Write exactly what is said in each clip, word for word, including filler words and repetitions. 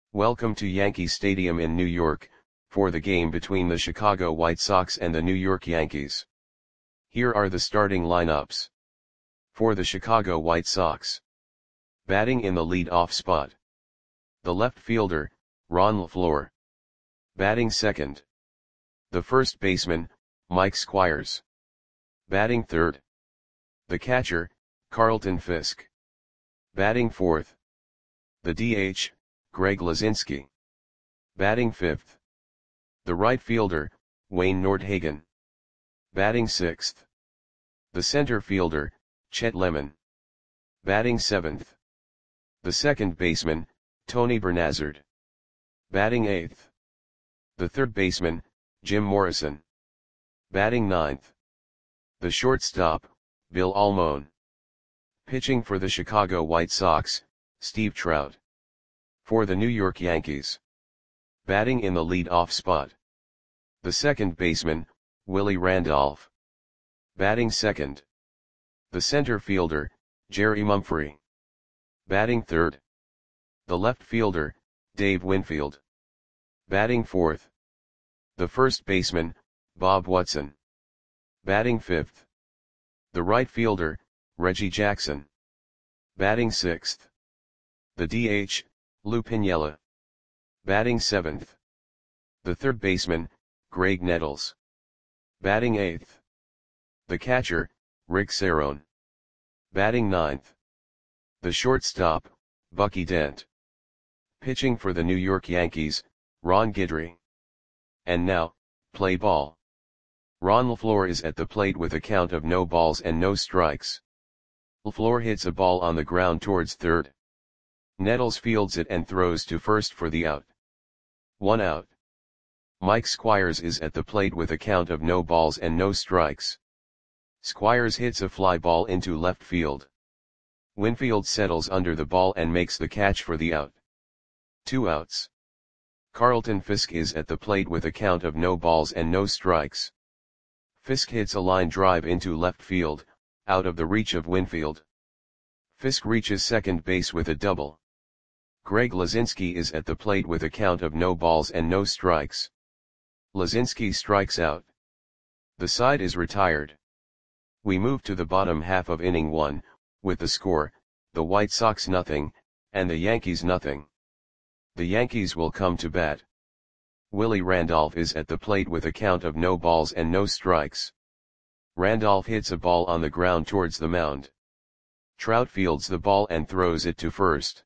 Welcome to Yankee Stadium in New York, for the game between the Chicago White Sox and the New York Yankees. Here are the starting lineups. For the Chicago White Sox. Batting in the lead-off spot. The left fielder, Ron LeFlore. Batting second. The first baseman, Mike Squires. Batting third. The catcher, Carlton Fisk. Batting fourth. The D H, Greg Luzinski. Batting fifth. The right fielder, Wayne Nordhagen. Batting sixth. The center fielder, Chet Lemon. Batting seventh. The second baseman, Tony Bernazard. Batting eighth. The third baseman, Jim Morrison. Batting ninth. The shortstop, Bill Almon. Pitching for the Chicago White Sox, Steve Trout. For the New York Yankees. Batting in the lead-off spot. The second baseman, Willie Randolph. Batting second. The center fielder, Jerry Mumphrey. Batting third. The left fielder, Dave Winfield. Batting fourth. The first baseman, Bob Watson. Batting fifth. The right fielder, Reggie Jackson. Batting sixth. The D H, Lou Piniella. Batting seventh. The third baseman, Greg Nettles. Batting eighth. The catcher, Rick Cerone. Batting ninth. The shortstop, Bucky Dent. Pitching for the New York Yankees, Ron Guidry. And now, play ball. Ron LeFlore is at the plate with a count of no balls and no strikes. LeFlore hits a ball on the ground towards third. Nettles fields it and throws to first for the out. One out. Mike Squires is at the plate with a count of no balls and no strikes. Squires hits a fly ball into left field. Winfield settles under the ball and makes the catch for the out. Two outs. Carlton Fisk is at the plate with a count of no balls and no strikes. Fisk hits a line drive into left field, out of the reach of Winfield. Fisk reaches second base with a double. Greg Luzinski is at the plate with a count of no balls and no strikes. Luzinski strikes out. The side is retired. We move to the bottom half of inning one, with the score, the White Sox nothing, and the Yankees nothing. The Yankees will come to bat. Willie Randolph is at the plate with a count of no balls and no strikes. Randolph hits a ball on the ground towards the mound. Trout fields the ball and throws it to first.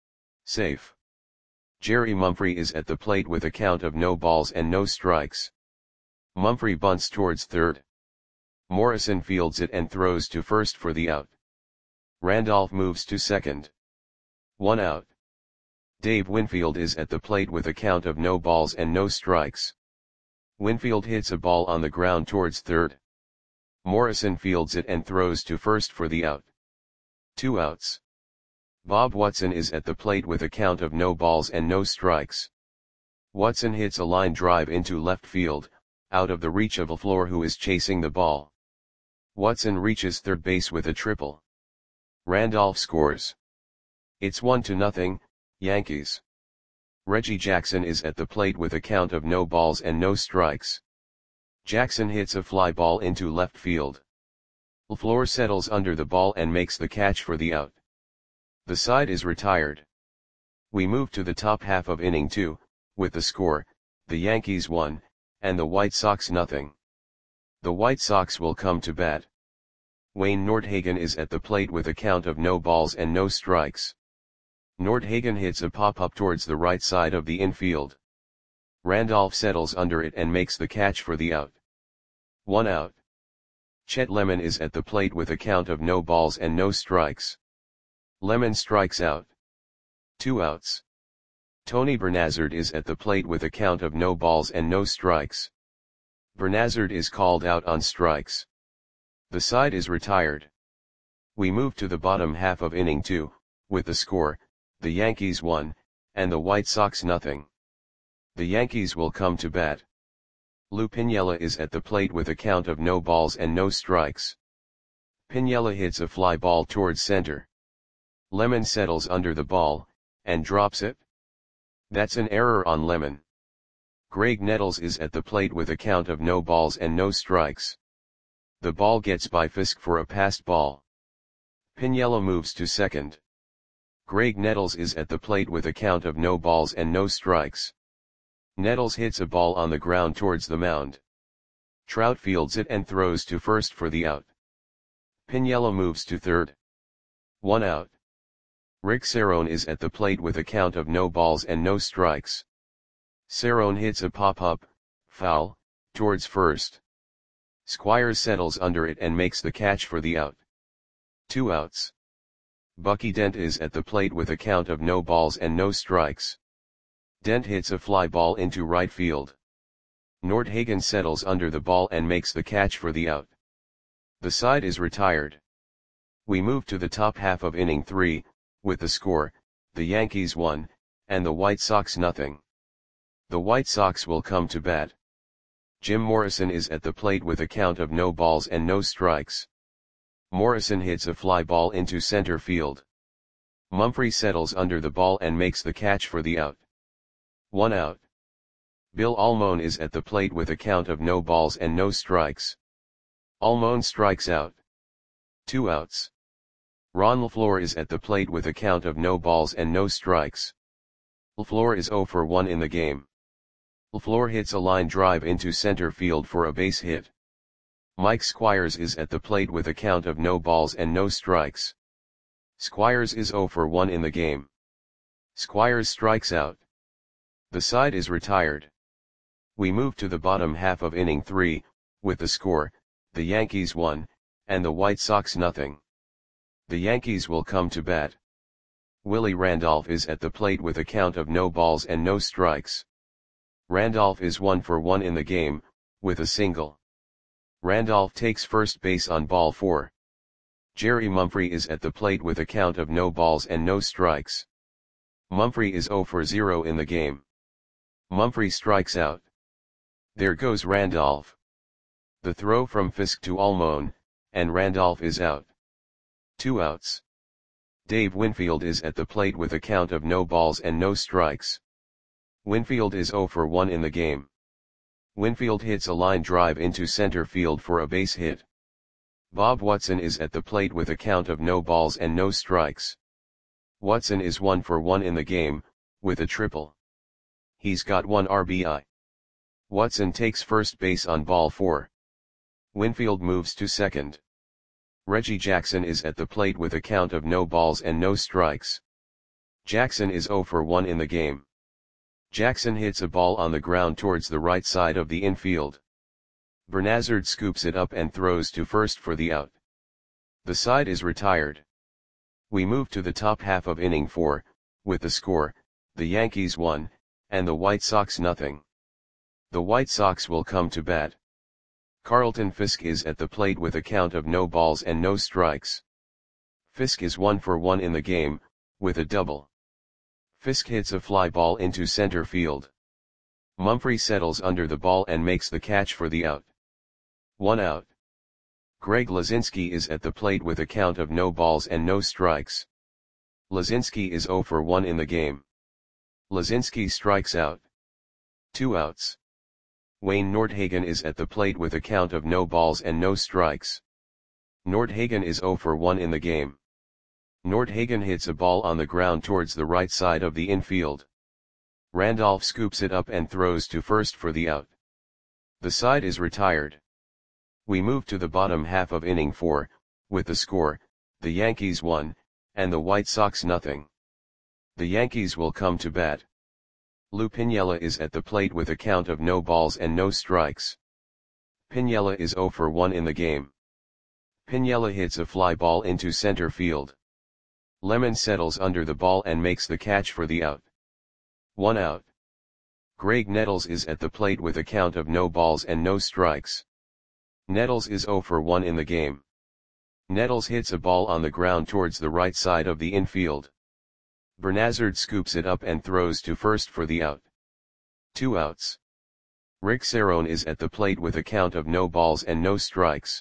Safe. Jerry Mumphrey is at the plate with a count of no balls and no strikes. Mumphrey bunts towards third. Morrison fields it and throws to first for the out. Randolph moves to second. One out. Dave Winfield is at the plate with a count of no balls and no strikes. Winfield hits a ball on the ground towards third. Morrison fields it and throws to first for the out. Two outs. Bob Watson is at the plate with a count of no balls and no strikes. Watson hits a line drive into left field, out of the reach of LeFlore who is chasing the ball. Watson reaches third base with a triple. Randolph scores. It's one to nothing, Yankees. Reggie Jackson is at the plate with a count of no balls and no strikes. Jackson hits a fly ball into left field. LeFlore settles under the ball and makes the catch for the out. The side is retired. We move to the top half of inning two, with the score, the Yankees one, and the White Sox nothing. The White Sox will come to bat. Wayne Nordhagen is at the plate with a count of no balls and no strikes. Nordhagen hits a pop-up towards the right side of the infield. Randolph settles under it and makes the catch for the out. One out. Chet Lemon is at the plate with a count of no balls and no strikes. Lemon strikes out. Two outs. Tony Bernazard is at the plate with a count of no balls and no strikes. Bernazard is called out on strikes. The side is retired. We move to the bottom half of inning two, with the score, the Yankees one, and the White Sox nothing. The Yankees will come to bat. Lou Piniella is at the plate with a count of no balls and no strikes. Piniella hits a fly ball towards center. Lemon settles under the ball, and drops it. That's an error on Lemon. Greg Nettles is at the plate with a count of no balls and no strikes. The ball gets by Fisk for a passed ball. Piniella moves to second. Greg Nettles is at the plate with a count of no balls and no strikes. Nettles hits a ball on the ground towards the mound. Trout fields it and throws to first for the out. Piniella moves to third. One out. Rick Cerrone is at the plate with a count of no balls and no strikes. Cerrone hits a pop-up, foul, towards first. Squires settles under it and makes the catch for the out. Two outs. Bucky Dent is at the plate with a count of no balls and no strikes. Dent hits a fly ball into right field. Nordhagen settles under the ball and makes the catch for the out. The side is retired. We move to the top half of inning three, with the score, the Yankees one, and the White Sox nothing. The White Sox will come to bat. Jim Morrison is at the plate with a count of no balls and no strikes. Morrison hits a fly ball into center field. Mumphrey settles under the ball and makes the catch for the out. One out. Bill Almon is at the plate with a count of no balls and no strikes. Almon strikes out. Two outs. Ron LaFleur is at the plate with a count of no balls and no strikes. LaFleur is zero for one in the game. LaFleur hits a line drive into center field for a base hit. Mike Squires is at the plate with a count of no balls and no strikes. Squires is zero for one in the game. Squires strikes out. The side is retired. We move to the bottom half of inning three, with the score, the Yankees one, and the White Sox nothing. The Yankees will come to bat. Willie Randolph is at the plate with a count of no balls and no strikes. Randolph is one for one in the game, with a single. Randolph takes first base on ball four. Jerry Mumphrey is at the plate with a count of no balls and no strikes. Mumphrey is zero for zero in the game. Mumphrey strikes out. There goes Randolph. The throw from Fisk to Almon, and Randolph is out. Two outs. Dave Winfield is at the plate with a count of no balls and no strikes. Winfield is zero for one in the game. Winfield hits a line drive into center field for a base hit. Bob Watson is at the plate with a count of no balls and no strikes. Watson is one for one in the game, with a triple. He's got one R B I. Watson takes first base on ball four. Winfield moves to second. Reggie Jackson is at the plate with a count of no balls and no strikes. Jackson is zero for one in the game. Jackson hits a ball on the ground towards the right side of the infield. Bernazard scoops it up and throws to first for the out. The side is retired. We move to the top half of inning four, with the score, the Yankees one, and the White Sox nothing. The White Sox will come to bat. Carlton Fisk is at the plate with a count of no balls and no strikes. Fisk is one for one in the game, with a double. Fisk hits a fly ball into center field. Mumphrey settles under the ball and makes the catch for the out. One out. Greg Lazinski is at the plate with a count of no balls and no strikes. Lazinski is zero for one in the game. Lazinski strikes out. Two outs. Wayne Nordhagen is at the plate with a count of no balls and no strikes. Nordhagen is zero for one in the game. Nordhagen hits a ball on the ground towards the right side of the infield. Randolph scoops it up and throws to first for the out. The side is retired. We move to the bottom half of inning four, with the score, the Yankees one, and the White Sox nothing. The Yankees will come to bat. Lou Piniella is at the plate with a count of no balls and no strikes. Piniella is zero for one in the game. Piniella hits a fly ball into center field. Lemon settles under the ball and makes the catch for the out. One out. Greg Nettles is at the plate with a count of no balls and no strikes. Nettles is zero for one in the game. Nettles hits a ball on the ground towards the right side of the infield. Bernazard scoops it up and throws to first for the out. Two outs. Rick Cerrone is at the plate with a count of no balls and no strikes.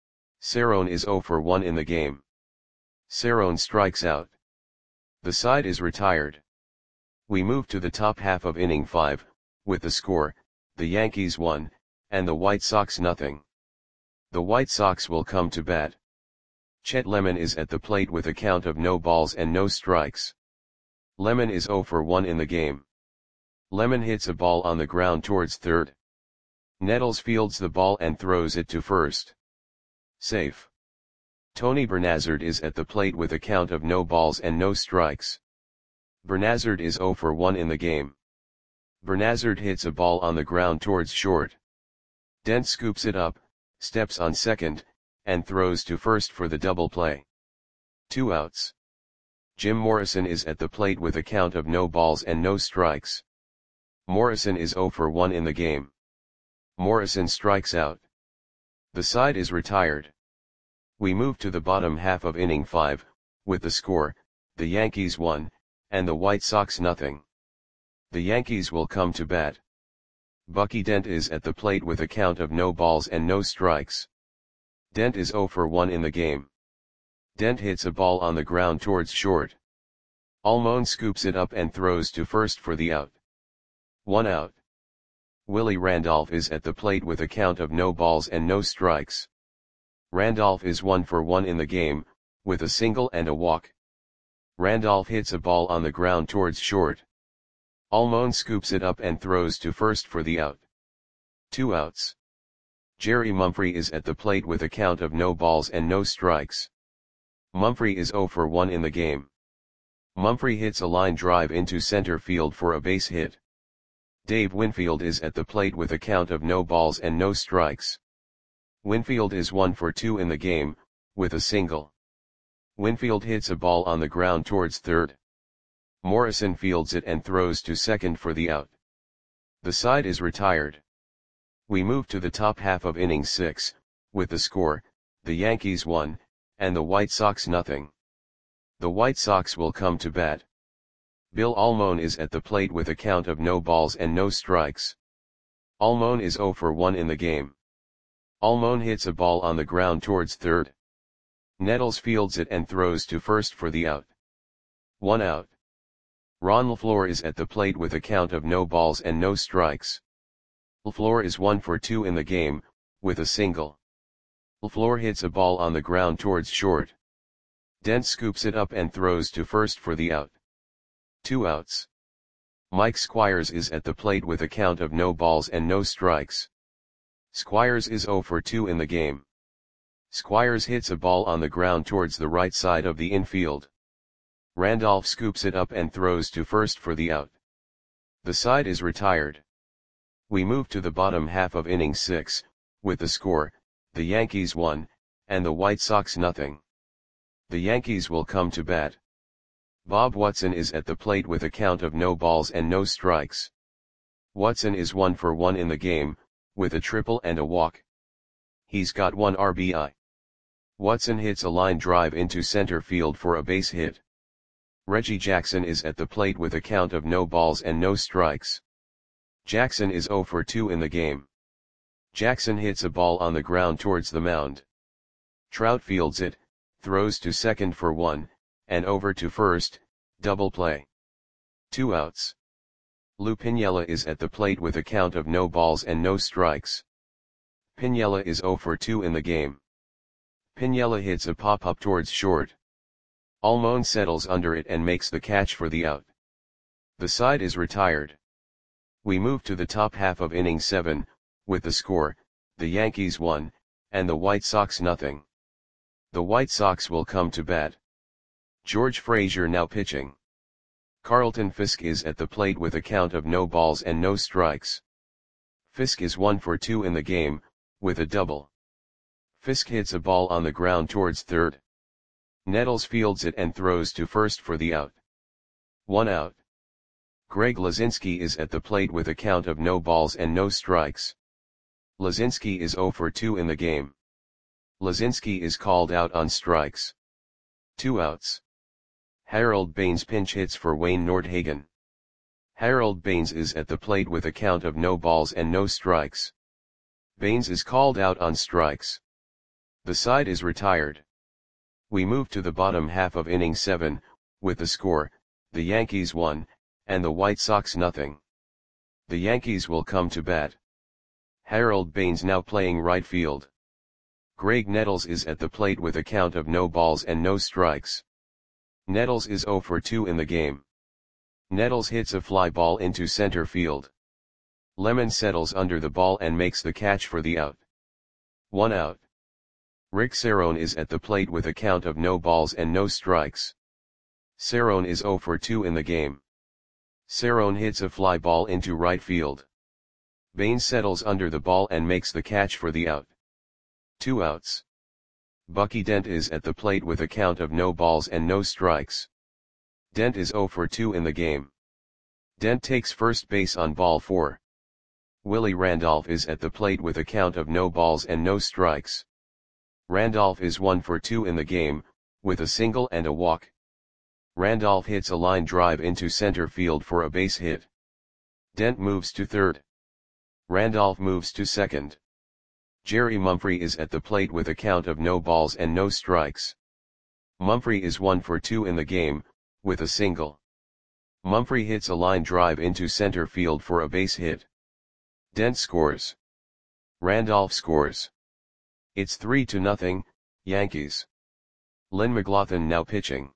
Cerrone is zero for one in the game. Cerrone strikes out. The side is retired. We move to the top half of inning five, with the score, the Yankees one, and the White Sox nothing. The White Sox will come to bat. Chet Lemon is at the plate with a count of no balls and no strikes. Lemon is oh for one in the game. Lemon hits a ball on the ground towards third. Nettles fields the ball and throws it to first. Safe. Tony Bernazard is at the plate with a count of no balls and no strikes. Bernazard is oh for one in the game. Bernazard hits a ball on the ground towards short. Dent scoops it up, steps on second, and throws to first for the double play. Two outs. Jim Morrison is at the plate with a count of no balls and no strikes. Morrison is oh for one in the game. Morrison strikes out. The side is retired. We move to the bottom half of inning five, with the score, the Yankees one, and the White Sox nothing. The Yankees will come to bat. Bucky Dent is at the plate with a count of no balls and no strikes. Dent is oh for one in the game. Dent hits a ball on the ground towards short. Almon scoops it up and throws to first for the out. One out. Willie Randolph is at the plate with a count of no balls and no strikes. Randolph is one for one in the game, with a single and a walk. Randolph hits a ball on the ground towards short. Almon scoops it up and throws to first for the out. Two outs. Jerry Mumphrey is at the plate with a count of no balls and no strikes. Mumphrey is oh for one in the game. Mumphrey hits a line drive into center field for a base hit. Dave Winfield is at the plate with a count of no balls and no strikes. Winfield is one for two in the game, with a single. Winfield hits a ball on the ground towards third. Morrison fields it and throws to second for the out. The side is retired. We move to the top half of inning six, with the score, the Yankees one, and the White Sox nothing. The White Sox will come to bat. Bill Almon is at the plate with a count of no balls and no strikes. Almon is oh for one in the game. Almon hits a ball on the ground towards third. Nettles fields it and throws to first for the out. One out. Ron LaFleur is at the plate with a count of no balls and no strikes. LaFleur is one for two in the game, with a single. LaFleur hits a ball on the ground towards short. Dent scoops it up and throws to first for the out. Two outs. Mike Squires is at the plate with a count of no balls and no strikes. Squires is oh for two in the game. Squires hits a ball on the ground towards the right side of the infield. Randolph scoops it up and throws to first for the out. The side is retired. We move to the bottom half of inning six, with the score, the Yankees one, and the White Sox nothing. The Yankees will come to bat. Bob Watson is at the plate with a count of no balls and no strikes. Watson is one for one in the game, with a triple and a walk. He's got one R B I. Watson hits a line drive into center field for a base hit. Reggie Jackson is at the plate with a count of no balls and no strikes. Jackson is oh for two in the game. Jackson hits a ball on the ground towards the mound. Trout fields it, throws to second for one, and over to first, double play. Two outs. Lou Piniella is at the plate with a count of no balls and no strikes. Piniella is oh for two in the game. Piniella hits a pop-up towards short. Almon settles under it and makes the catch for the out. The side is retired. We move to the top half of inning seven, with the score, the Yankees one, and the White Sox nothing. The White Sox will come to bat. George Frazier now pitching. Carlton Fisk is at the plate with a count of no balls and no strikes. Fisk is one for two in the game, with a double. Fisk hits a ball on the ground towards third. Nettles fields it and throws to first for the out. One out. Greg Lazinski is at the plate with a count of no balls and no strikes. Lazinski is oh for two in the game. Lazinski is called out on strikes. Two outs. Harold Baines pinch hits for Wayne Nordhagen. Harold Baines is at the plate with a count of no balls and no strikes. Baines is called out on strikes. The side is retired. We move to the bottom half of inning seven, with the score, the Yankees one, and the White Sox nothing. The Yankees will come to bat. Harold Baines now playing right field. Graig Nettles is at the plate with a count of no balls and no strikes. Nettles is oh for two in the game. Nettles hits a fly ball into center field. Lemon settles under the ball and makes the catch for the out. One out. Rick Cerone is at the plate with a count of no balls and no strikes. Cerone is oh for two in the game. Cerone hits a fly ball into right field. Baines settles under the ball and makes the catch for the out. Two outs. Bucky Dent is at the plate with a count of no balls and no strikes. Dent is oh for two in the game. Dent takes first base on ball four. Willie Randolph is at the plate with a count of no balls and no strikes. Randolph is one for two in the game, with a single and a walk. Randolph hits a line drive into center field for a base hit. Dent moves to third. Randolph moves to second. Jerry Mumphrey is at the plate with a count of no balls and no strikes. Mumphrey is one for two in the game, with a single. Mumphrey hits a line drive into center field for a base hit. Dent scores. Randolph scores. It's three to nothing, Yankees. Len McLaughlin now pitching.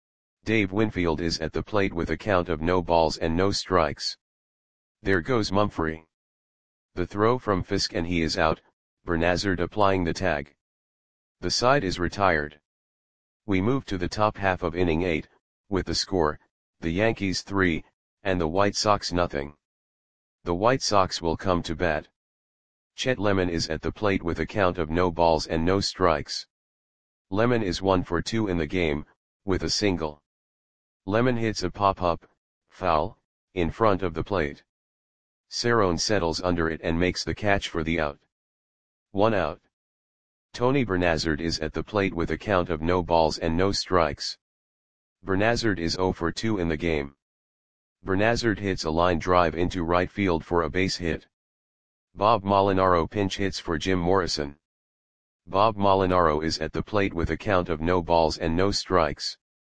Dave Winfield is at the plate with a count of no balls and no strikes. There goes Mumphrey. The throw from Fisk and he is out, Bernazard applying the tag. The side is retired. We move to the top half of inning eight, with the score, the Yankees three, and the White Sox nothing. The White Sox will come to bat. Chet Lemon is at the plate with a count of no balls and no strikes. Lemon is one for two in the game, with a single. Lemon hits a pop-up, foul, in front of the plate. Cerone settles under it and makes the catch for the out. One out. Tony Bernazard is at the plate with a count of no balls and no strikes. Bernazard is oh for two in the game. Bernazard hits a line drive into right field for a base hit. Bob Molinaro pinch hits for Jim Morrison. Bob Molinaro is at the plate with a count of no balls and no strikes.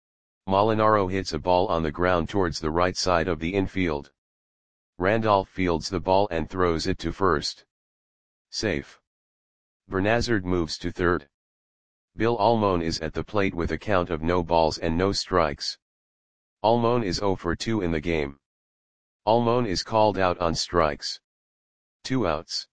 Molinaro hits a ball on the ground towards the right side of the infield. Randolph fields the ball and throws it to first. Safe. Bernazard moves to third. Bill Almon is at the plate with a count of no balls and no strikes. Almon is oh for two in the game. Almon is called out on strikes. Two outs.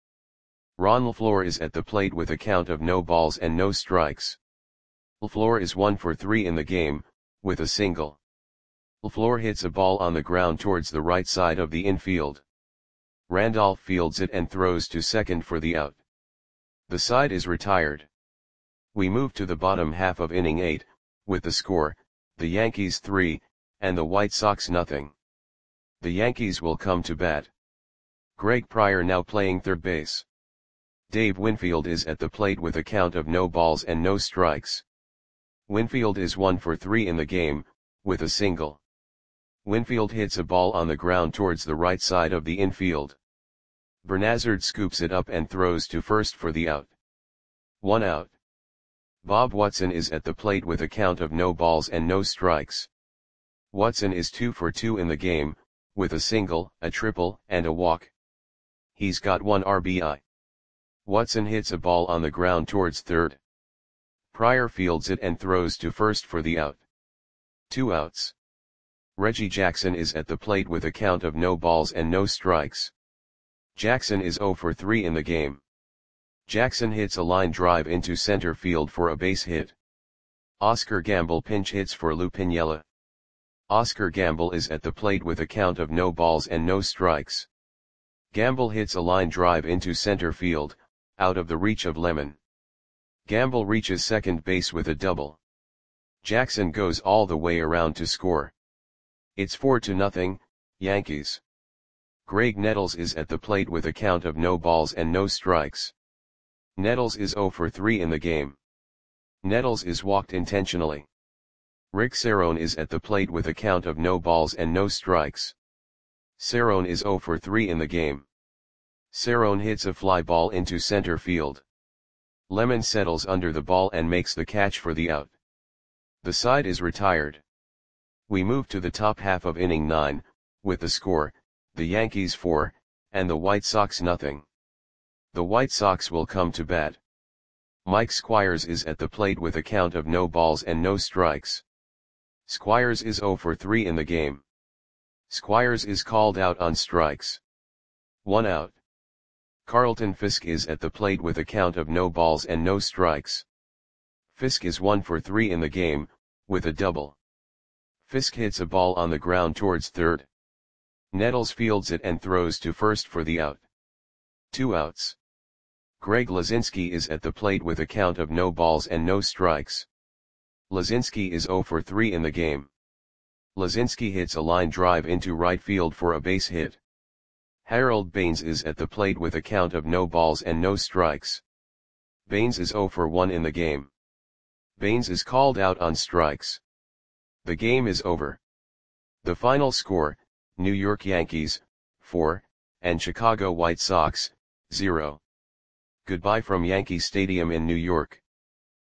Ron LaFleur is at the plate with a count of no balls and no strikes. LaFleur is one for three in the game, with a single. LaFleur hits a ball on the ground towards the right side of the infield. Randolph fields it and throws to second for the out. The side is retired. We move to the bottom half of inning eight, with the score, the Yankees three, and the White Sox nothing. The Yankees will come to bat. Greg Pryor now playing third base. Dave Winfield is at the plate with a count of no balls and no strikes. Winfield is one for three in the game, with a single. Winfield hits a ball on the ground towards the right side of the infield. Bernazard scoops it up and throws to first for the out. One out. Bob Watson is at the plate with a count of no balls and no strikes. Watson is two for two in the game, with a single, a triple, and a walk. He's got one R B I. Watson hits a ball on the ground towards third. Pryor fields it and throws to first for the out. Two outs. Reggie Jackson is at the plate with a count of no balls and no strikes. Jackson is oh for three in the game. Jackson hits a line drive into center field for a base hit. Oscar Gamble pinch hits for Lou Piniella. Oscar Gamble is at the plate with a count of no balls and no strikes. Gamble hits a line drive into center field, out of the reach of Lemon. Gamble reaches second base with a double. Jackson goes all the way around to score. It's four to nothing, Yankees. Graig Nettles is at the plate with a count of no balls and no strikes. Nettles is oh for three in the game. Nettles is walked intentionally. Rick Cerone is at the plate with a count of no balls and no strikes. Cerone is oh for three in the game. Cerone hits a fly ball into center field. Lemon settles under the ball and makes the catch for the out. The side is retired. We move to the top half of inning nine, with the score, the Yankees four, and the White Sox nothing. The White Sox will come to bat. Mike Squires is at the plate with a count of no balls and no strikes. Squires is zero for three in the game. Squires is called out on strikes. One out. Carlton Fisk is at the plate with a count of no balls and no strikes. Fisk is one for three in the game, with a double. Fisk hits a ball on the ground towards third. Nettles fields it and throws to first for the out. Two outs. Greg Lazinski is at the plate with a count of no balls and no strikes. Lazinski is zero for three in the game. Lazinski hits a line drive into right field for a base hit. Harold Baines is at the plate with a count of no balls and no strikes. Baines is zero for one in the game. Baines is called out on strikes. The game is over. The final score, New York Yankees, four, and Chicago White Sox, zero. Goodbye from Yankee Stadium in New York.